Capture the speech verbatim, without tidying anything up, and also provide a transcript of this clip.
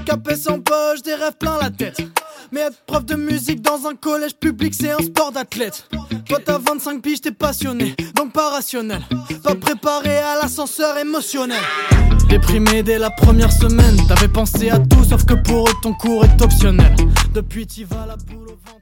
Capé sans poche, des rêves plein la tête. Mais être prof de musique dans un collège public, c'est un sport d'athlète. Toi t'as vingt-cinq piges, t'es passionné, donc pas rationnel. Pas préparé à l'ascenseur émotionnel. Déprimé dès la première semaine, t'avais pensé à tout sauf que pour eux ton cours est optionnel. Depuis t'y vas la boule au ventre.